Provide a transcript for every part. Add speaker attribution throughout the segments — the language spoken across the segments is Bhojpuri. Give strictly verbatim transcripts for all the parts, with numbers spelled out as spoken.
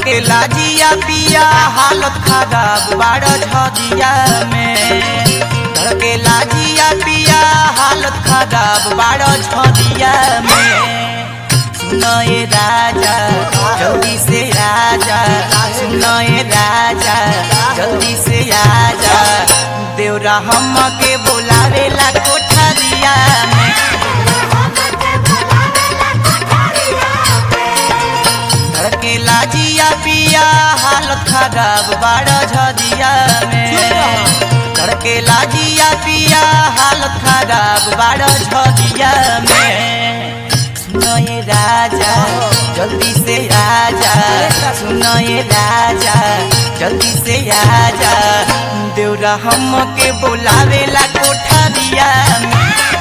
Speaker 1: धड़के लाजिया पिया हालत खराब बाड़ झदिया में। धड़के लाजिया पिया हालत खराब बाड़ झदिया में। सुनाए राजा जल्दी से आजा, सुनाए राजा जल्दी से आजा, देवरा हम के बोलावेला कोठरिया में। धड़के लाजिया पिया हालत खराब बाड़ झदिया में। धड़के लाजिया पिया हालत खराब बाड़ झदिया में। सुनाए राजा जल्दी से आजा, सुनाए राजा जल्दी से आजा, देवरा हम के बोलावेला कोठरिया में।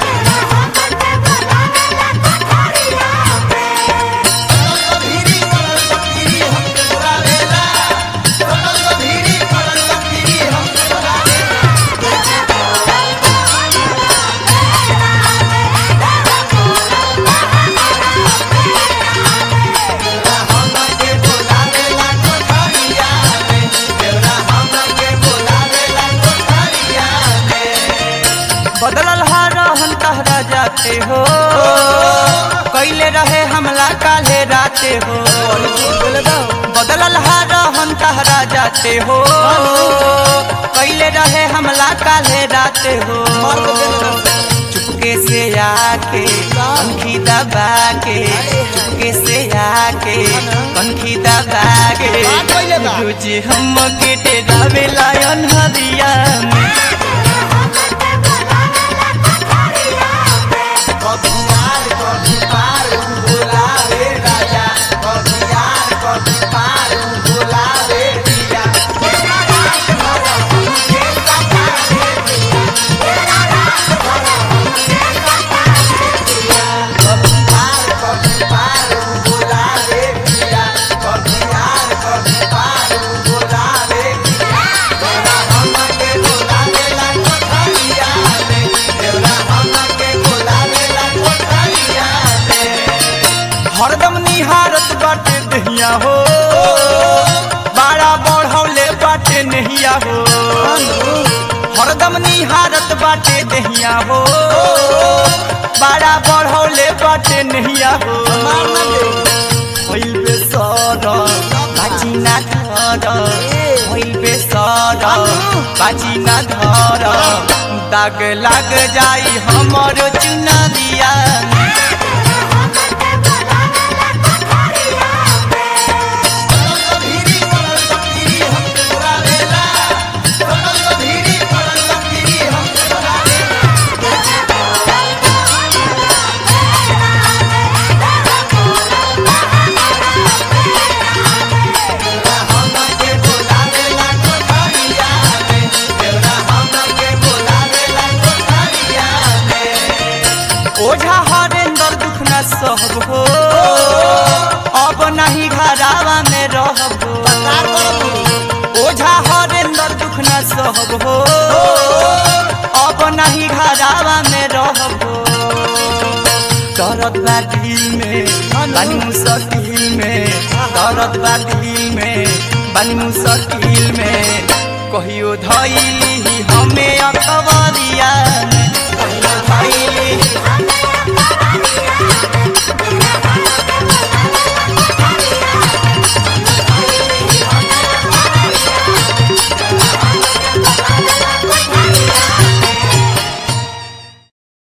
Speaker 1: बदलल हरहन तहरा जाते हो, कैले रहे हमला काले राते हो। बदलल हरहन तहरा जाते हो, कैले रहे हमला काले राते हो। चुपके से आके पंखी दबा के, चुपके से आके पंखी दबा के, रोज हम के डेरावेला अन्हरिया में। हरदम निहारत बाटे दहिया हो, बाड़ा बढ़ौले बाटे नहिया हो। हरदम निहारत बाटे दहिया हो, बाड़ा बढ़ौले बाटे नहिया हो। होइल बेसर बाजी ना धर, होइल बेसर बाजी ना धर, दाग लाग जाई हमर चुनरिया में। ओझा हरेंदर दुख न सहब हो, अब नहीं घरावा में रहब हो। ओझा हरेंदर दुख न सहब हो, अब नहीं घरावा में रहब हो। दर्द बा दिल में बानी मुश्किल में, दर्द बा दिल में बानी मुश्किल में, कहियो धइली हमें अकबरी